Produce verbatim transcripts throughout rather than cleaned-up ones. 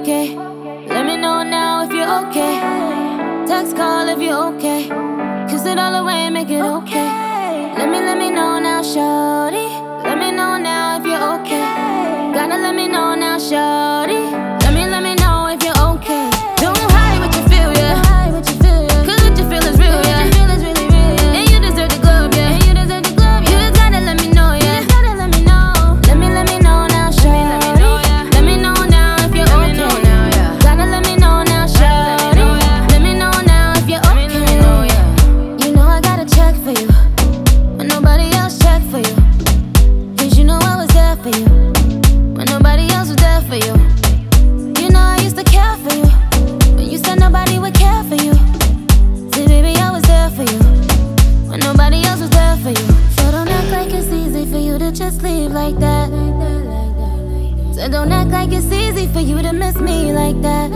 okay. Let me know now if you're okay. Text, call if you're okay. Kiss it all away, make it okay. Let me, let me know now, shorty. Let me know now if you're okay. Gotta let me know now, shorty. Let me, let me know if you're okay. Don't hide what you feel, yeah. Cause what you feel is real, yeah. And you deserve the glove, yeah. You just gotta let me know, yeah. Let me, let me know now, shorty. Let me know now if you're okay. Gotta let me know now, shorty. Let me know now if you're okay. You know I gotta check for you when nobody else check for you. Cause you know I was there for you when nobody else was there for you. You know I used to care for you when you said nobody would care for you. See, baby, I was there for you when nobody else was there for you. So don't act like it's easy for you to just leave like that. So don't act like it's easy for you to miss me like that.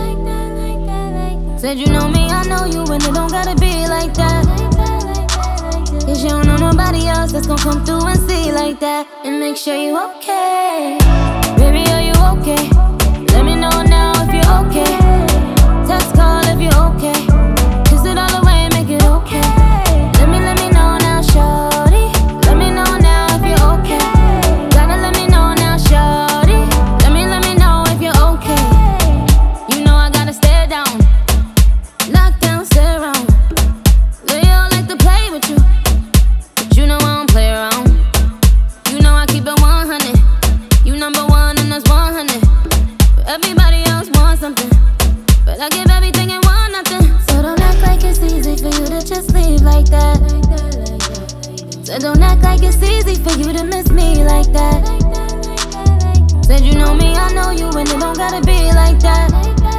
Said you know me, I know you, and it don't gotta be like that. Cause you don't know nobody else that's gonna come through and see like that. And make sure you okay. Baby, are you okay? Let me know now if you're okay. Text, call if you're okay. Kiss it all away, make it okay. Let me, let me know now, shorty. Let me know now if you're okay. Gotta let me know now, shorty. Let me, let me know if you're okay. You know I gotta stay down, lock down, stay around. They all like to play with you, but you know I don't play around. You know I keep it one hundred. You number one and that's one hundred. Everybody else wants something, but I give everything and want nothing. So don't act like it's easy for you to just leave like that. So don't act like it's easy for you to miss me like that. Said you know me, I know you, and it don't gotta be like that.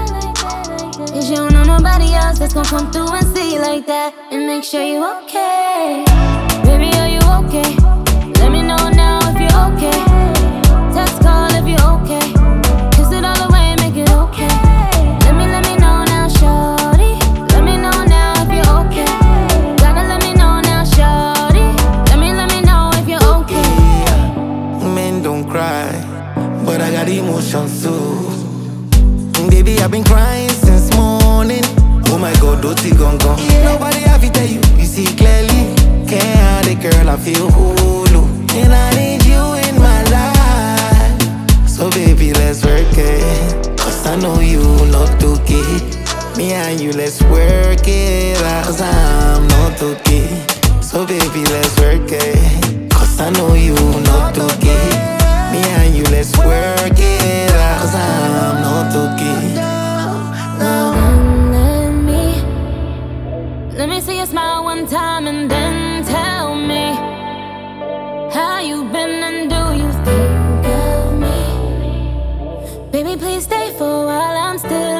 Cause you don't know nobody else that's gonna come through and see like that. And make sure you okay. Baby, are you okay? Let me know now if you're okay. Text, call if you're okay. Kiss it all away, make it okay. Let me, let me know now, shorty. Let me know now if you're okay. Gotta let me know now, shorty. Let me, let me know if you're okay. Men don't cry, but I got emotions too. Baby, I've been crying since morning. Oh my God, dirty gon gon. Nobody have to tell you, you see clearly. Can't hide it, girl, I feel holo. And I need you in my life. So baby, let's work it. Cause I know you not okay. Me and you, let's work it out. Cause I'm not okay. So baby, let's work it. Cause I know you not okay. Me and you, let's work it out. Cause I'm not okay. And let me, let me see you smile one time and then tell me how you been and do you think of me? Baby, please stay for a while, I'm still